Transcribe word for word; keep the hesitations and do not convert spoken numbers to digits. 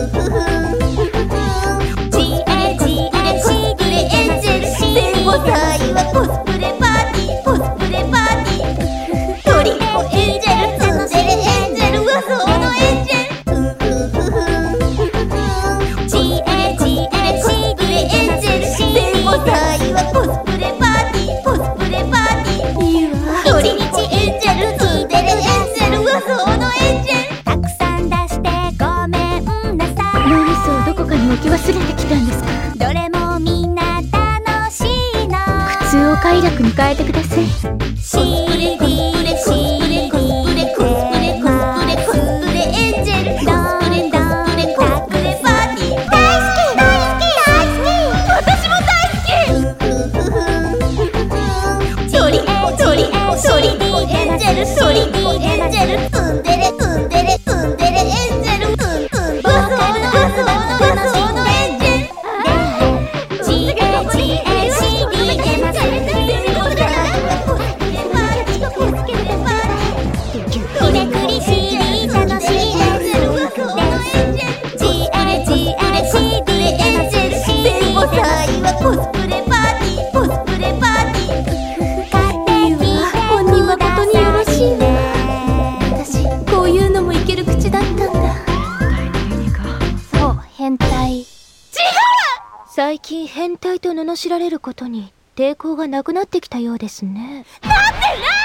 快楽に変えてください。 シーディーコスプレコスプレコスプレコスプレコスプレコスプレエンジェルコスプレコスプレコスプレパーティー大好き大好き大好き私も大好きトリトリトリディエンジェルトリディエンジェルツンデレツンデレツンデレエンジェルツンツンバソーのバソーのバソーのエンジェル ジーエージーエーシーディーエムひねくり シーディー 楽しいエンジェルジーエルジーエルシーディーエンジェル シーディー コスプレパーティーコスプレパーティー勝手に本人誠によろしいね。私こういうのもいける口だったんだ。そう変態。違う。最近変態と罵られることに抵抗がなくなってきたようですね。 なってない